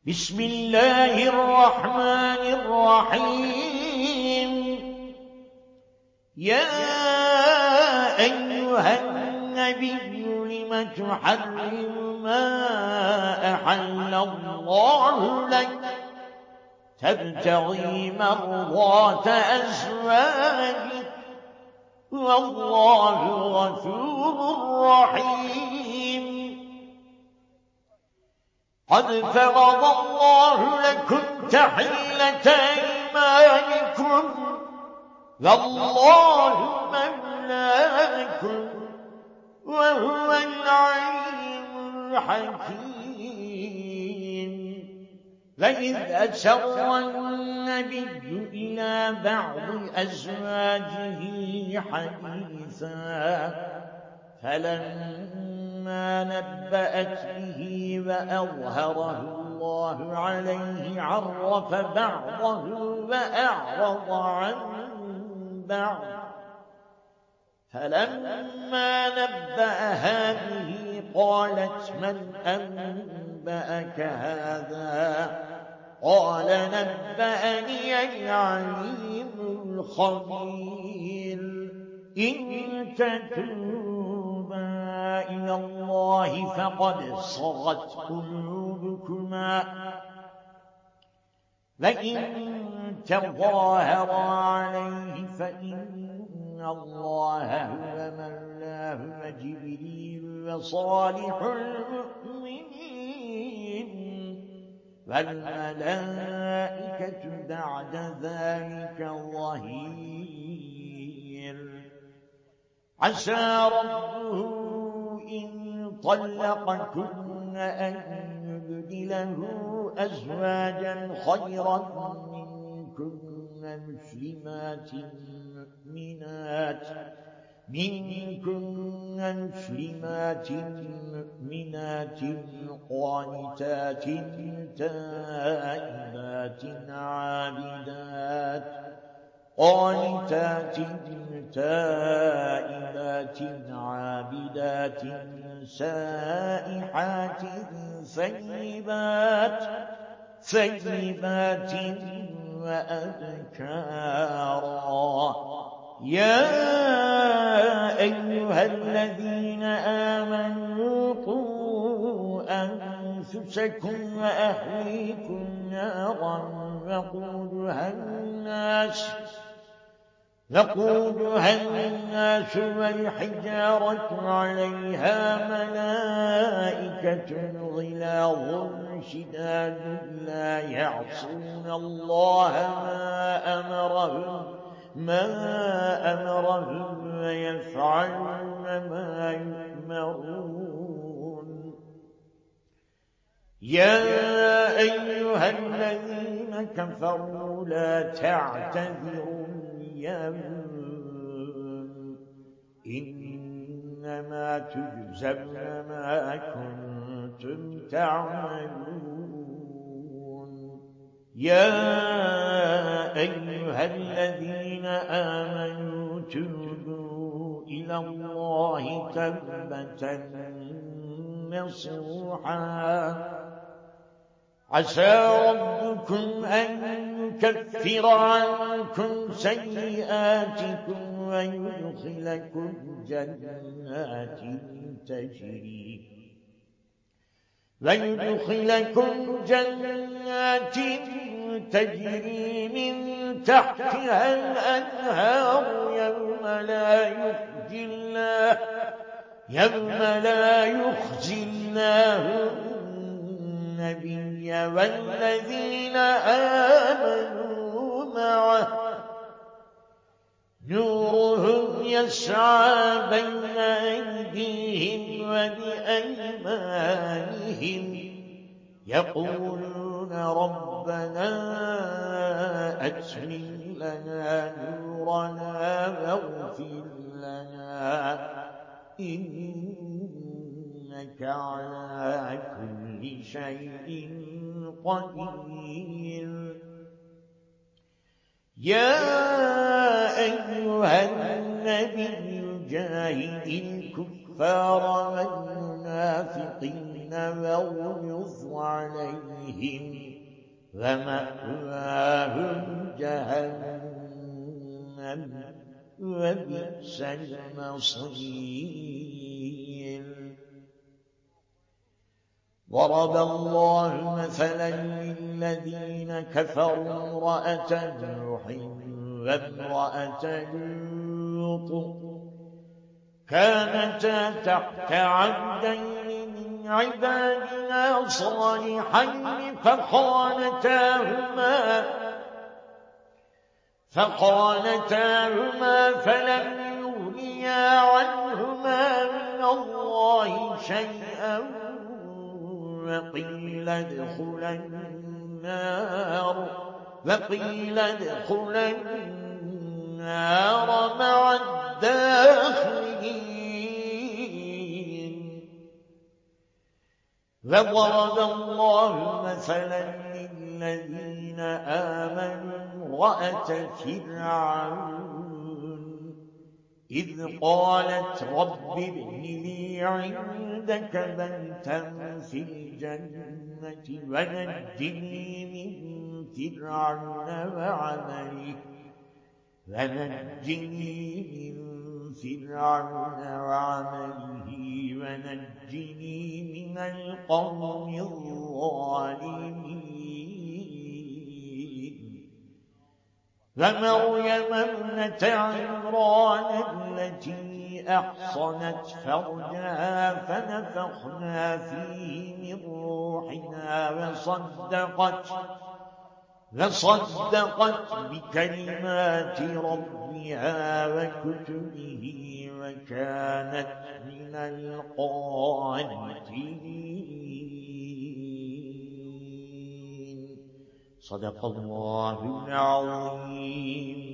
بسم الله الرحمن الرحيم. يا أيها النبي لم تحرم ما أحل الله لك تبتغي مرضات أزواجك والله غفور رحيم. قد فرض الله لكم تحلة أيمانكم والله مولاكم وهو العليم الحكيم. وإذ أسر النبي إلى بعض أزواجه حديثا فلما نبأت به وأظهره الله عليه عرف بعضه وأعرض عن بعض. فلما نبأها به قالت من أنبأك هذا؟ قال نبأني العليم الخبير. إن تتوبا إلى الله فقد صغت قلوبكما وإن تظاهرا عليه فإن الله هو مولاه وجبريل وصالح المؤمنين والملائكة بعد ذلك ظهير. عسى ربه إن طلقكن أن يبدله أزواجا خيرا منكن مسلمات مؤمنات قانتات تائبات عابدات سائحات ثيبات وأبكارا. يا أيها الذين آمنوا قوا أنفسكم وأهليكم نارا وقودها الناس والحجارة عليها ملائكة غلاظ شداد لا يعصون الله ما أمرهم ويفعلون ما يؤمرون. يا أيها الذين كفروا لا تعتذروا اليوم إنما تجزون ما كنتم تعملون. يا أيها الذين آمنوا توبوا إلى الله توبة نصوحا عسى ربكم أن يكفر عنكم سيئاتكم ويدخلكم جنات تجري من تحتها الأنهار يوم لا يخزي الله النبي والذين آمنوا معه نورهم يسعى بين أيديهم وبأيمانهم يقولون ربنا أتمم لنا نورنا واغفر لنا إنك على كل شيء قدير. يا أيها النبي جاهد الكفار والمنافقين ويغلظ عليهم ومأواهم جهنم وبئس المصير. ضرب الله مثلا للذين كفروا امرأة نوح وامرأة لوط كانتا تحت عبدين من عبادنا صالحين فخانتاهما فلم يغنيا عنهما من الله شيئا وقيل ادخلا النار مع الداخلين. وضرب الله مثلا للذين آمنوا امرأة فرعون إذ قالت رب ابن لي عندك بيتا في الجنة ونجني من فرعون وعمله ونجني من القوم الظالمين. ومريم ابنة عمران التي أحصنت فرجها فنفخنا فيه من روحنا وصدقت بكلمات ربها وكتبه وكانت من القانتين. صدق الله العظيم.